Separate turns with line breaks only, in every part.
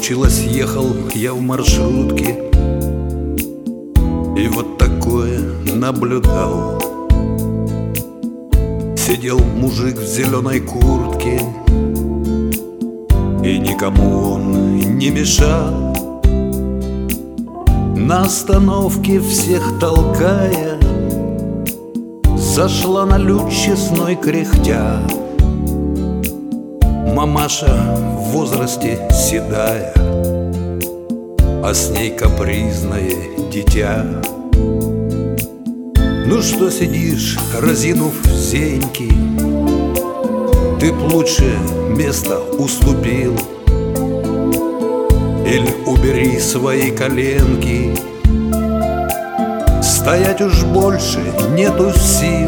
Случилось, ехал я в маршрутке и вот такое наблюдал. Сидел мужик в зеленой куртке, и никому он не мешал. На остановке всех толкая, зашла на люд честной кряхтя. Мамаша в возрасте седая, а с ней капризное дитя. Ну что сидишь, разинув зеньки, ты б лучше место уступил, или убери свои коленки, стоять уж больше нету сил.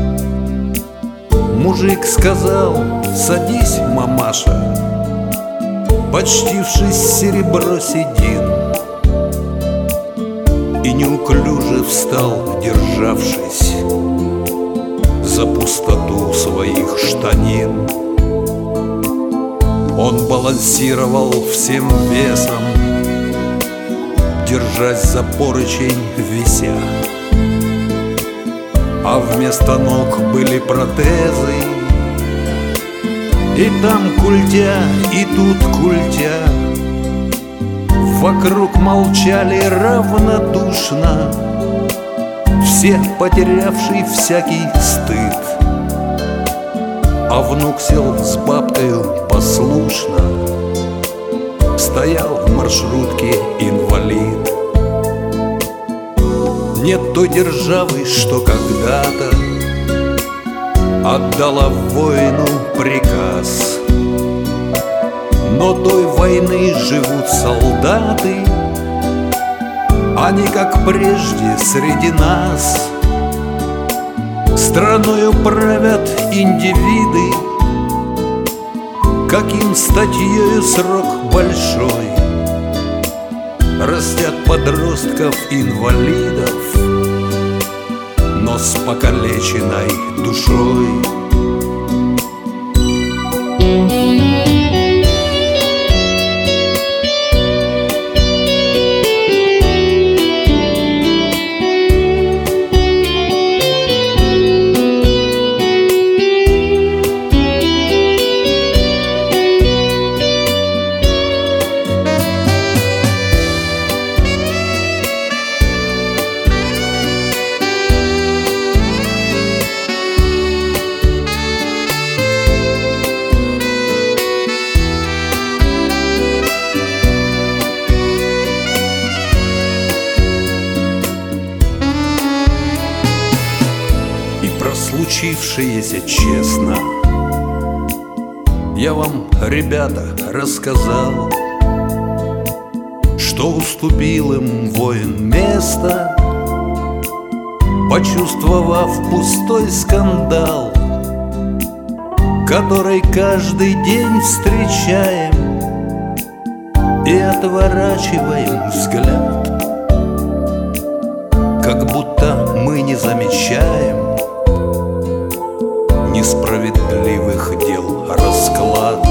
Мужик сказал: садись, мамаша, почтившись серебро седин, и неуклюже встал, державшись за пустоту своих штанин. Он балансировал всем весом, держась за поручень вися, а вместо ног были протезы. И там культя, и тут культя. Вокруг молчали равнодушно все, потерявший всякий стыд. А внук сел с бабкою послушно, стоял в маршрутке инвалид. Нет той державы, что когда-то отдала воину приказ, но той войны живут солдаты, они, как прежде, среди нас. Страною правят индивиды, каким статьёю срок большой. Растят подростков-инвалидов, но с покалеченной душой. Случившееся честно я вам, ребята, рассказал, что уступил им воин место, почувствовав пустой скандал, который каждый день встречаем и отворачиваем взгляд, как будто мы не замечаем несправедливых дел расклад.